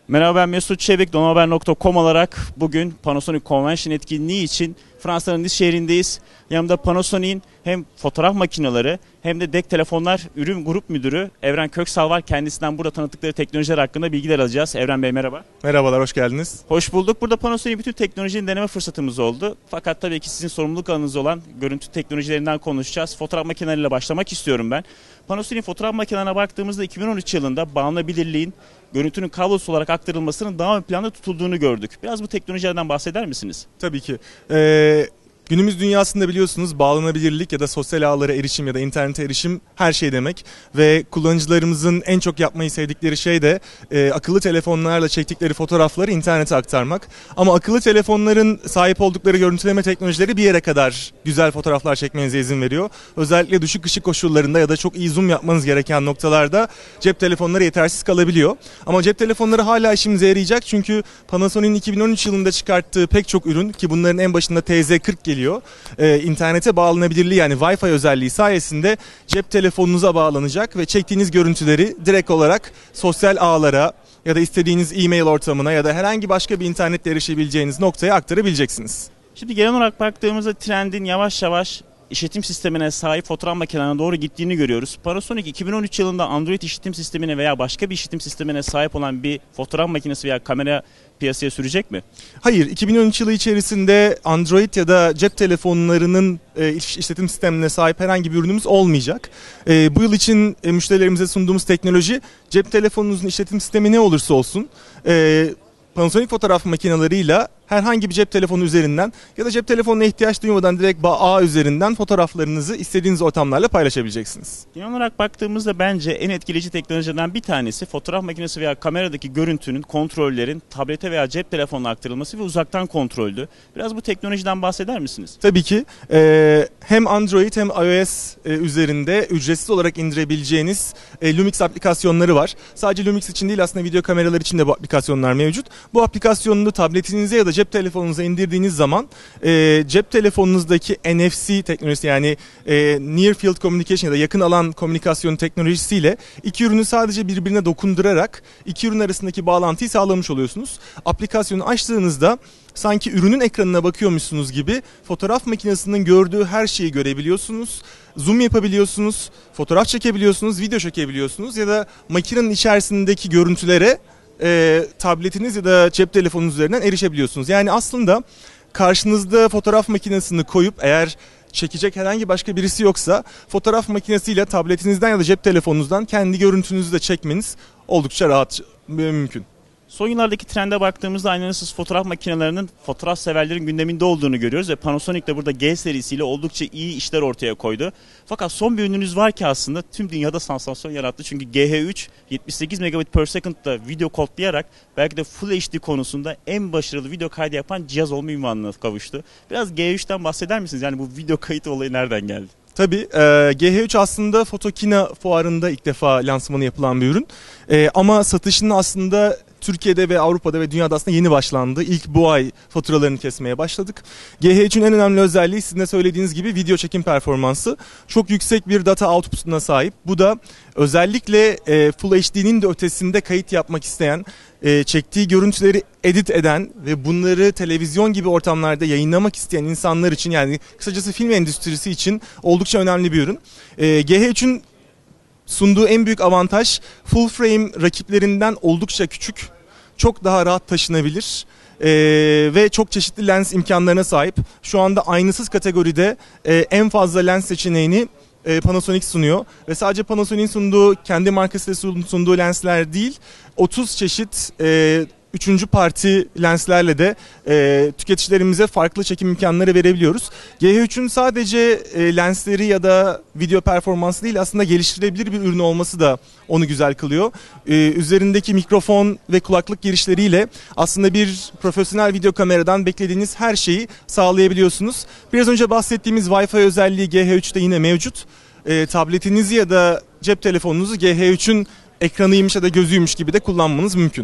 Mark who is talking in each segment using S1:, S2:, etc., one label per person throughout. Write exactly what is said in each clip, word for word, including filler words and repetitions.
S1: Merhaba, ben Mesut Çevik, donahaber nokta com olarak bugün Panasonic Convention etkinliği için Fransa'nın Nice şehrindeyiz. Yanımda Panasonic'in hem fotoğraf makineleri hem de D E C telefonlar ürün grup müdürü Evren Köksal var. Kendisinden burada tanıttıkları teknolojiler hakkında bilgiler alacağız. Evren Bey merhaba.
S2: Merhabalar, hoş geldiniz.
S1: Hoş bulduk. Burada Panasonic'in bütün teknolojinin deneme fırsatımız oldu. Fakat tabii ki sizin sorumluluk alanınız olan görüntü teknolojilerinden konuşacağız. Fotoğraf makineleriyle başlamak istiyorum ben. Panasonic'in fotoğraf makinelerine baktığımızda iki bin on üç yılında bağlanabilirliğin görüntünün kablosuz olarak aktarılmasının daha ön planda tutulduğunu gördük. Biraz bu teknolojilerden bahseder misiniz?
S2: Tabii ki. Ee, günümüz dünyasında biliyorsunuz bağlanabilirlik ya da sosyal ağlara erişim ya da internete erişim her şey demek. Ve kullanıcılarımızın en çok yapmayı sevdikleri şey de e, akıllı telefonlarla çektikleri fotoğrafları internete aktarmak. Ama akıllı telefonların sahip oldukları görüntüleme teknolojileri bir yere kadar güzel fotoğraflar çekmenize izin veriyor. Özellikle düşük ışık koşullarında ya da çok iyi zoom yapmanız gereken noktalarda cep telefonları yetersiz kalabiliyor. Ama cep telefonları hala işimize yarayacak çünkü Panasonic'in iki bin on üç yılında çıkarttığı pek çok ürün ki bunların en başında T Z kırk geliyor. Ee, internete bağlanabilirliği yani Wi-Fi özelliği sayesinde cep telefonunuza bağlanacak ve çektiğiniz görüntüleri direkt olarak sosyal ağlara ya da istediğiniz e-mail ortamına ya da herhangi başka bir internetle erişebileceğiniz noktaya aktarabileceksiniz.
S1: Şimdi genel olarak baktığımızda trendin yavaş yavaş işletim sistemine sahip fotoğraf makinelerine doğru gittiğini görüyoruz. Panasonic iki bin on üç yılında Android işletim sistemine veya başka bir işletim sistemine sahip olan bir fotoğraf makinesi veya kamera piyasaya sürecek mi?
S2: Hayır, iki bin on üç yılı içerisinde Android ya da cep telefonlarının e, işletim sistemine sahip herhangi bir ürünümüz olmayacak. E, bu yıl için e, müşterilerimize sunduğumuz teknoloji cep telefonunuzun işletim sistemi ne olursa olsun e, Panasonic fotoğraf makineleriyle herhangi bir cep telefonu üzerinden ya da cep telefonuna ihtiyaç duymadan direkt ağ üzerinden fotoğraflarınızı istediğiniz ortamlarla paylaşabileceksiniz.
S1: Genel olarak baktığımızda bence en etkileyici teknolojilerden bir tanesi fotoğraf makinesi veya kameradaki görüntünün, kontrollerin tablete veya cep telefonuna aktarılması ve uzaktan kontroldü. Biraz bu teknolojiden bahseder misiniz?
S2: Tabii ki. Ee, hem Android hem iOS e, üzerinde ücretsiz olarak indirebileceğiniz e, Lumix aplikasyonları var. Sadece Lumix için değil aslında video kameralar için de bu aplikasyonlar mevcut. Bu aplikasyonunu tabletinize ya da cep telefonunuza indirdiğiniz zaman e, cep telefonunuzdaki N F C teknolojisi yani e, Near Field Communication ya da yakın alan komünikasyon teknolojisiyle iki ürünü sadece birbirine dokundurarak iki ürün arasındaki bağlantıyı sağlamış oluyorsunuz. Aplikasyonu açtığınızda sanki ürünün ekranına bakıyormuşsunuz gibi fotoğraf makinesinin gördüğü her şeyi görebiliyorsunuz. Zoom yapabiliyorsunuz, fotoğraf çekebiliyorsunuz, video çekebiliyorsunuz ya da makinenin içerisindeki görüntülere E, tabletiniz ya da cep telefonunuz üzerinden erişebiliyorsunuz. Yani aslında karşınızda fotoğraf makinesini koyup eğer çekecek herhangi başka birisi yoksa fotoğraf makinesiyle tabletinizden ya da cep telefonunuzdan kendi görüntünüzü de çekmeniz oldukça rahat ve mümkün.
S1: Son yıllardaki trende baktığımızda aynasız fotoğraf makinelerinin fotoğraf severlerin gündeminde olduğunu görüyoruz ve Panasonic de burada G serisiyle oldukça iyi işler ortaya koydu. Fakat son bir ürününüz var ki aslında tüm dünyada sansasyon yarattı. Çünkü G H üç yetmiş sekiz megabit per second'da video kodlayarak belki de Full H D konusunda en başarılı video kaydı yapan cihaz olma ünvanına kavuştu. Biraz G H üçten bahseder misiniz? Yani bu video kayıt olayı nereden geldi?
S2: Tabii e, G H üç aslında Photokina fuarında ilk defa lansmanı yapılan bir ürün. E, ama satışını aslında Türkiye'de ve Avrupa'da ve dünyada aslında yeni başlandı. İlk bu ay faturalarını kesmeye başladık. G H üçün en önemli özelliği sizin de söylediğiniz gibi video çekim performansı. Çok yüksek bir data output'una sahip. Bu da özellikle e, Full H D'nin de ötesinde kayıt yapmak isteyen, e, çektiği görüntüleri edit eden ve bunları televizyon gibi ortamlarda yayınlamak isteyen insanlar için yani kısacası film endüstrisi için oldukça önemli bir ürün. E, G H üçün sunduğu en büyük avantaj full frame rakiplerinden oldukça küçük, çok daha rahat taşınabilir ee, ve çok çeşitli lens imkanlarına sahip. Şu anda aynasız kategoride e, en fazla lens seçeneğini e, Panasonic sunuyor ve sadece Panasonic'in sunduğu kendi markasıyla sunduğu lensler değil, otuz çeşit e, üçüncü parti lenslerle de e, tüketicilerimize farklı çekim imkanları verebiliyoruz. G H üçün sadece e, lensleri ya da video performansı değil aslında geliştirilebilir bir ürün olması da onu güzel kılıyor. E, üzerindeki mikrofon ve kulaklık girişleriyle aslında bir profesyonel video kameradan beklediğiniz her şeyi sağlayabiliyorsunuz. Biraz önce bahsettiğimiz Wi-Fi özelliği G H üçte yine mevcut. E, tabletinizi ya da cep telefonunuzu G H üçün ekranıymış ya da gözüymüş gibi de kullanmanız mümkün.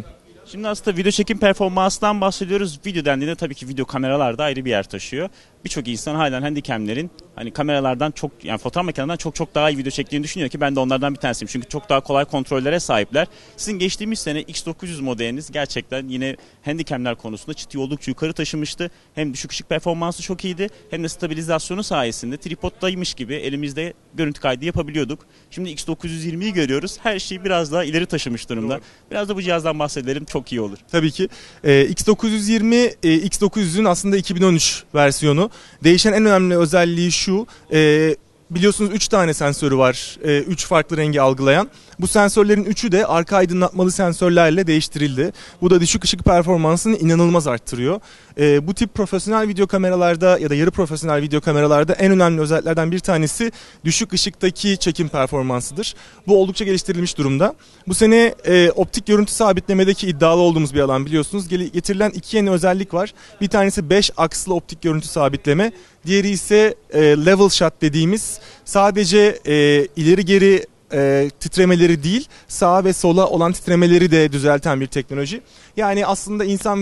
S1: Şimdi aslında video çekim performansından bahsediyoruz. Video dendiğinde tabii ki video kameralar da ayrı bir yer taşıyor. Birçok insan halen Handycam'lerin hani kameralardan çok, yani fotoğraf makinelerinden çok çok daha iyi video çektiğini düşünüyor ki ben de onlardan bir tanesiyim. Çünkü çok daha kolay kontrollere sahipler. Sizin geçtiğimiz sene X dokuz yüz modeliniz gerçekten yine Handycam'ler konusunda çıtayı oldukça yukarı taşımıştı. Hem düşük ışık performansı çok iyiydi hem de stabilizasyonu sayesinde tripoddaymış gibi elimizde görüntü kaydı yapabiliyorduk. Şimdi X dokuz yüz yirmiyi görüyoruz. Her şeyi biraz daha ileri taşımış durumda. Doğru. Biraz da bu cihazdan bahsedelim. Çok iyi olur.
S2: Tabii ki. Ee, X dokuz yüz yirmi e, X dokuz yüzün aslında iki bin on üç versiyonu. Değişen en önemli özelliği şu. E, biliyorsunuz üç tane sensörü var. üç farklı rengi algılayan. Bu sensörlerin üçü de arka aydınlatmalı sensörlerle değiştirildi. Bu da düşük ışık performansını inanılmaz arttırıyor. E, bu tip profesyonel video kameralarda ya da yarı profesyonel video kameralarda en önemli özelliklerden bir tanesi düşük ışıktaki çekim performansıdır. Bu oldukça geliştirilmiş durumda. Bu sene e, optik görüntü sabitlemedeki iddialı olduğumuz bir alan biliyorsunuz. Getirilen iki yeni özellik var. Bir tanesi beş akslı optik görüntü sabitleme. Diğeri ise e, level shot dediğimiz sadece e, ileri geri E, titremeleri değil, sağa ve sola olan titremeleri de düzelten bir teknoloji. Yani aslında insan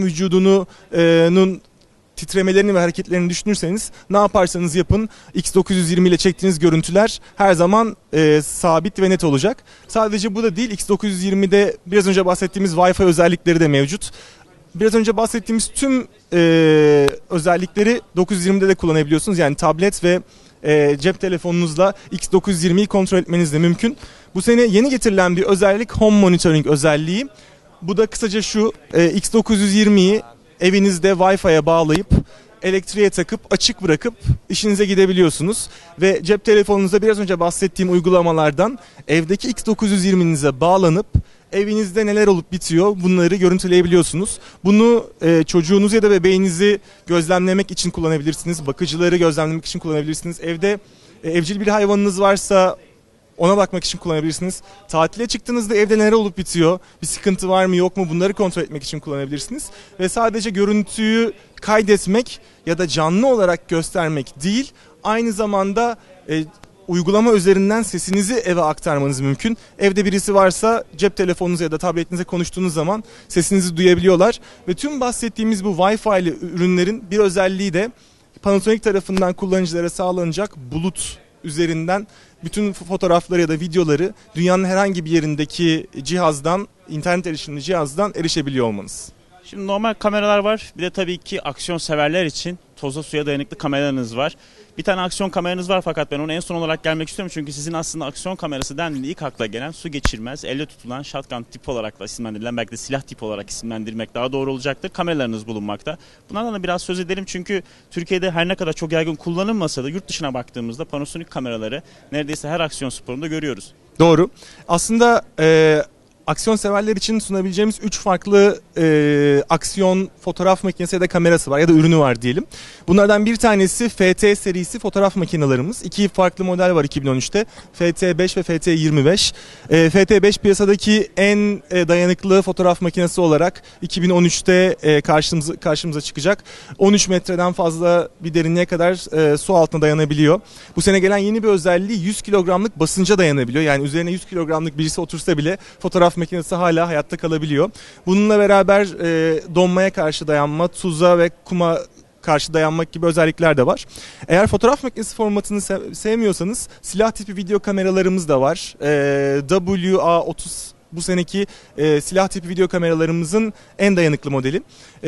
S2: vücudunun titremelerini ve hareketlerini düşünürseniz ne yaparsanız yapın X dokuz yüz yirmi ile çektiğiniz görüntüler her zaman e, sabit ve net olacak. Sadece bu da değil, X dokuz yüz yirmide biraz önce bahsettiğimiz Wi-Fi özellikleri de mevcut. Biraz önce bahsettiğimiz tüm e, özellikleri dokuz yüz yirmide de kullanabiliyorsunuz. Yani tablet ve E, cep telefonunuzla X dokuz yüz yirmiyi kontrol etmeniz de mümkün. Bu sene yeni getirilen bir özellik Home Monitoring özelliği. Bu da kısaca şu, e, X dokuz yüz yirmiyi evinizde Wi-Fi'ye bağlayıp elektriğe takıp açık bırakıp işinize gidebiliyorsunuz. Ve cep telefonunuzda biraz önce bahsettiğim uygulamalardan evdeki X dokuz yüz yirminize bağlanıp evinizde neler olup bitiyor bunları görüntüleyebiliyorsunuz. Bunu e, çocuğunuz ya da bebeğinizi gözlemlemek için kullanabilirsiniz. Bakıcıları gözlemlemek için kullanabilirsiniz. Evde e, evcil bir hayvanınız varsa ona bakmak için kullanabilirsiniz. Tatile çıktığınızda evde neler olup bitiyor, bir sıkıntı var mı yok mu bunları kontrol etmek için kullanabilirsiniz. Ve sadece görüntüyü kaydetmek ya da canlı olarak göstermek değil, aynı zamanda e, uygulama üzerinden sesinizi eve aktarmanız mümkün. Evde birisi varsa cep telefonunuza ya da tabletinize konuştuğunuz zaman sesinizi duyabiliyorlar. Ve tüm bahsettiğimiz bu Wi-Fi'li ürünlerin bir özelliği de Panasonic tarafından kullanıcılara sağlanacak bulut üzerinden bütün fotoğrafları ya da videoları dünyanın herhangi bir yerindeki cihazdan, internet erişimli cihazdan erişebiliyor olmanız.
S1: Şimdi normal kameralar var. Bir de tabii ki aksiyon severler için toza suya dayanıklı kameralarınız var. Bir tane aksiyon kameranız var fakat ben ona en son olarak gelmek istiyorum. Çünkü sizin aslında aksiyon kamerası dendiğinde ilk akla gelen su geçirmez, elle tutulan shotgun tip olarak da isimlendirilen, belki de silah tip olarak isimlendirmek daha doğru olacaktır. Kameralarınız bulunmakta. Bunlardan da biraz söz edelim çünkü Türkiye'de her ne kadar çok yaygın kullanılmasa da yurt dışına baktığımızda Panasonic kameraları neredeyse her aksiyon sporunda görüyoruz.
S2: Doğru. Aslında e, aksiyon severler için sunabileceğimiz üç farklı e, aksiyon fotoğraf makinesi ya da kamerası var ya da ürünü var diyelim. Bunlardan bir tanesi F T serisi fotoğraf makinelerimiz. İki farklı model var iki bin on üçte. F T beş ve F T yirmi beş. E, F T beş piyasadaki en e, dayanıklı fotoğraf makinesi olarak iki bin on üçte e, karşımıza, karşımıza çıkacak. on üç metreden fazla bir derinliğe kadar e, su altına dayanabiliyor. Bu sene gelen yeni bir özelliği yüz kilogramlık basınca dayanabiliyor. Yani üzerine yüz kilogramlık birisi otursa bile fotoğraf makinesi hala hayatta kalabiliyor. Bununla beraber e, donmaya karşı dayanma, tuza ve kuma karşı dayanmak gibi özellikler de var. Eğer fotoğraf makinesi formatını sev- sevmiyorsanız silah tipi video kameralarımız da var. E, W A otuz bu seneki e, silah tipi video kameralarımızın en dayanıklı modeli.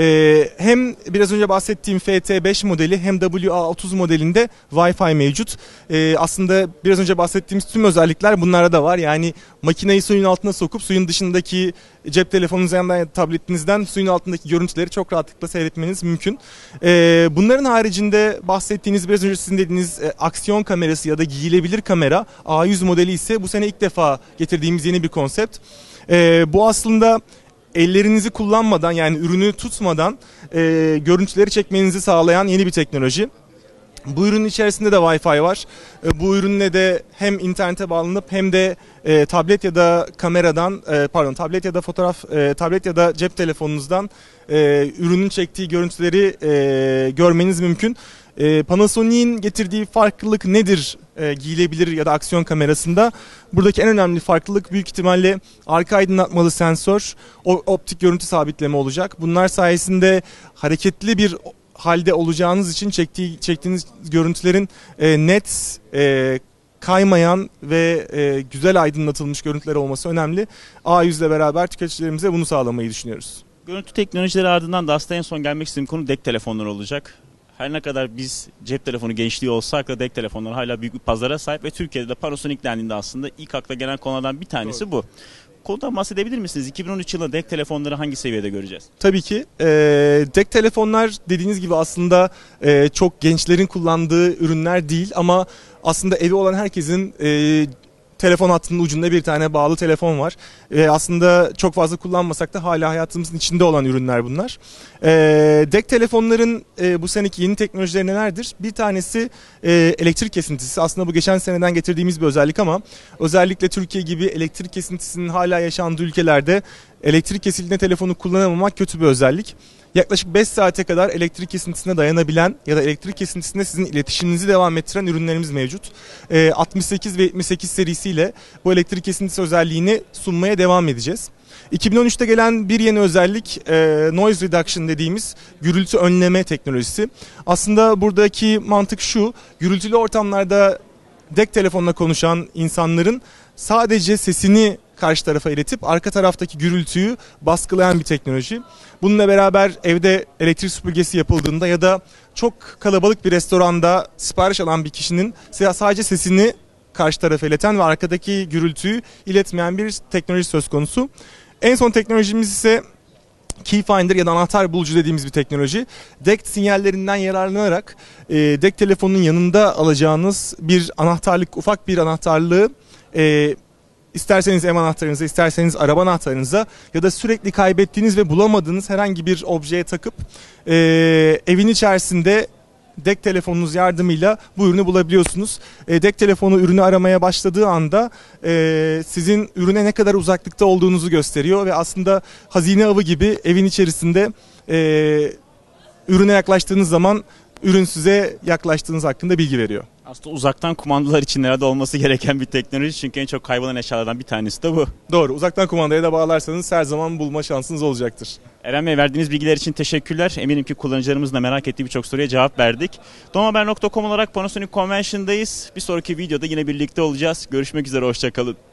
S2: E, hem biraz önce bahsettiğim F T beş modeli hem W A otuz modelinde Wi-Fi mevcut. E, aslında biraz önce bahsettiğimiz tüm özellikler bunlarda da var. Yani makineyi suyun altına sokup suyun dışındaki cep telefonunuzdan ya da tabletinizden suyun altındaki görüntüleri çok rahatlıkla seyretmeniz mümkün. E, bunların haricinde bahsettiğiniz biraz önce sizin dediğiniz e, aksiyon kamerası ya da giyilebilir kamera A yüz modeli ise bu sene ilk defa getirdiğimiz yeni bir konsept. E, bu aslında ellerinizi kullanmadan yani ürünü tutmadan e, görüntüleri çekmenizi sağlayan yeni bir teknoloji. Bu ürünün içerisinde de Wi-Fi var. E, bu ürünle de hem internete bağlanıp hem de e, tablet ya da kameradan e, pardon tablet ya da fotoğraf e, tablet ya da cep telefonunuzdan e, ürünün çektiği görüntüleri e, görmeniz mümkün. E, Panasonic'in getirdiği farklılık nedir e, giyilebilir ya da aksiyon kamerasında. Buradaki en önemli farklılık büyük ihtimalle arka aydınlatmalı sensör, o optik görüntü sabitleme olacak. Bunlar sayesinde hareketli bir halde olacağınız için çektiği, çektiğiniz görüntülerin e, net, e, kaymayan ve e, güzel aydınlatılmış görüntüler olması önemli. A yüz ile beraber tüketicilerimize bunu sağlamayı düşünüyoruz.
S1: Görüntü teknolojileri ardından da aslında en son gelmek istediğim konu D E C telefonları olacak. Her ne kadar biz cep telefonu gençliği olsak da D E C telefonları hala büyük bir pazara sahip ve Türkiye'de de Panasonic dendiğinde aslında ilk akla gelen konulardan bir tanesi Doğru. bu. Konudan bahsedebilir misiniz? iki bin on üç yılında D E C telefonları hangi seviyede göreceğiz?
S2: Tabii ki. E, D E C telefonlar dediğiniz gibi aslında e, çok gençlerin kullandığı ürünler değil ama aslında evi olan herkesin e, telefon hattının ucunda bir tane bağlı telefon var. E, aslında çok fazla kullanmasak da hala hayatımızın içinde olan ürünler bunlar. E, D E C telefonların e, bu seneki yeni teknolojileri nelerdir? Bir tanesi e, elektrik kesintisi. Aslında bu geçen seneden getirdiğimiz bir özellik ama özellikle Türkiye gibi elektrik kesintisinin hala yaşandığı ülkelerde elektrik kesildiğinde telefonu kullanamamak kötü bir özellik. Yaklaşık beş saate kadar elektrik kesintisine dayanabilen ya da elektrik kesintisinde sizin iletişiminizi devam ettiren ürünlerimiz mevcut. E, altmış sekiz ve yetmiş sekiz serisiyle bu elektrik kesintisi özelliğini sunmaya devam edeceğiz. iki bin on üçte gelen bir yeni özellik e, noise reduction dediğimiz gürültü önleme teknolojisi. Aslında buradaki mantık şu: gürültülü ortamlarda D E C telefonla konuşan insanların sadece sesini karşı tarafa iletip arka taraftaki gürültüyü baskılayan bir teknoloji. Bununla beraber evde elektrik süpürgesi yapıldığında ya da çok kalabalık bir restoranda sipariş alan bir kişinin sadece sesini karşı tarafa ileten ve arkadaki gürültüyü iletmeyen bir teknoloji söz konusu. En son teknolojimiz ise Keyfinder ya da anahtar bulucu dediğimiz bir teknoloji. D E C sinyallerinden yararlanarak e, D E C telefonun yanında alacağınız bir anahtarlık, ufak bir anahtarlığı e, İsterseniz ev anahtarınıza, isterseniz araba anahtarınıza ya da sürekli kaybettiğiniz ve bulamadığınız herhangi bir objeye takıp e, evin içerisinde D E C telefonunuz yardımıyla bu ürünü bulabiliyorsunuz. E, D E C telefonu ürünü aramaya başladığı anda e, sizin ürüne ne kadar uzaklıkta olduğunuzu gösteriyor ve aslında hazine avı gibi evin içerisinde e, ürüne yaklaştığınız zaman ürün size yaklaştığınız hakkında bilgi veriyor.
S1: Aslında uzaktan kumandalar için nerede olması gereken bir teknoloji, çünkü en çok kaybolan eşyalardan bir tanesi de bu.
S2: Doğru, uzaktan kumandaya da bağlarsanız her zaman bulma şansınız olacaktır.
S1: Eren Bey, verdiğiniz bilgiler için teşekkürler. Eminim ki kullanıcılarımızın da merak ettiği birçok soruya cevap verdik. Domahaber nokta com olarak Panasonic Convention'dayız. Bir sonraki videoda yine birlikte olacağız. Görüşmek üzere, hoşça kalın.